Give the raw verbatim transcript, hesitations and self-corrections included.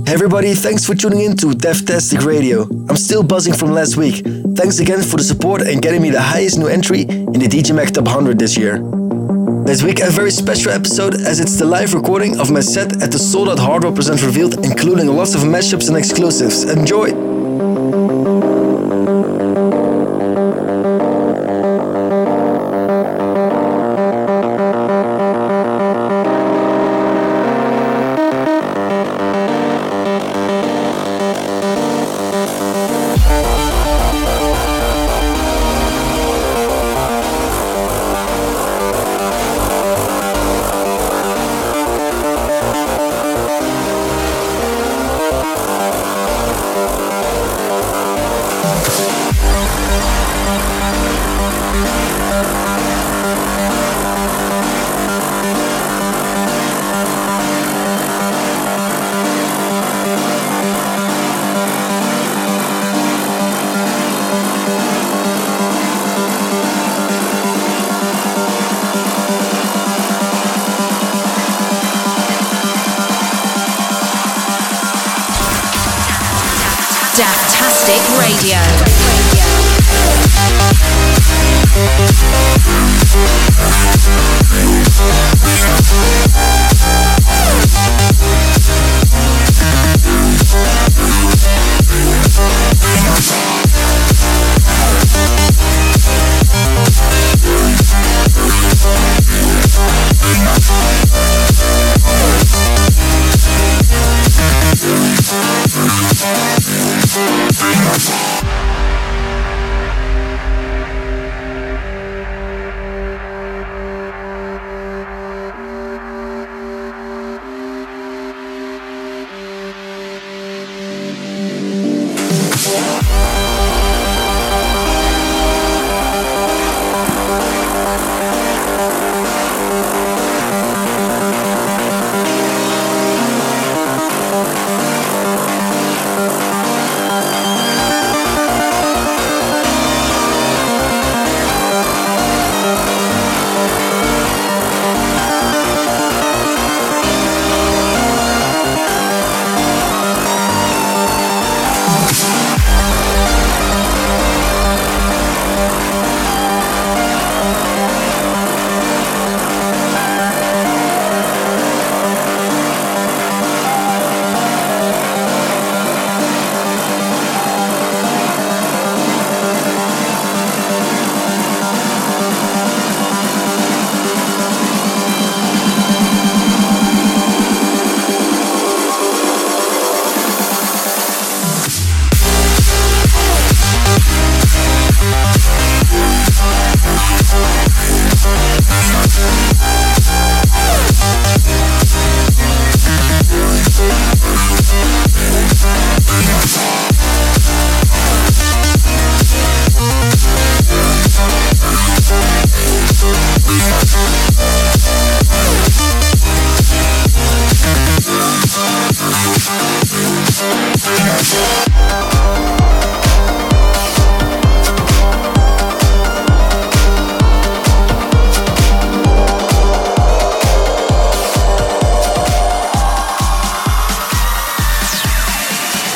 Hey everybody, thanks for tuning in to Deftastic Radio. I'm still buzzing from last week. Thanks again for the support and getting me the highest new entry in the D J Mag Top one hundred this year. This week a very special episode as it's the live recording of my set at the Sold Out Hard Rock Presents Revealed, including lots of mashups and exclusives. Enjoy! Radio.